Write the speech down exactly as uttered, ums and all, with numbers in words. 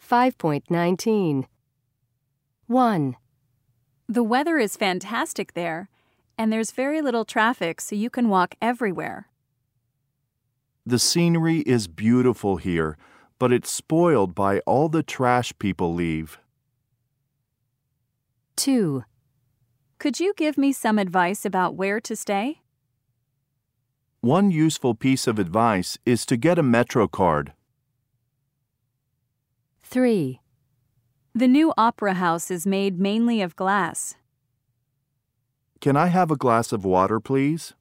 five point nineteen. one. The weather is fantastic there, and there's very little traffic, so you can walk everywhere. The scenery is beautiful here, but it's spoiled by all the trash people leave. two. Could you give me some advice about where to stay? One useful piece of advice is to get a Metro card. three. The new opera house is made mainly of glass. Can I have a glass of water, please?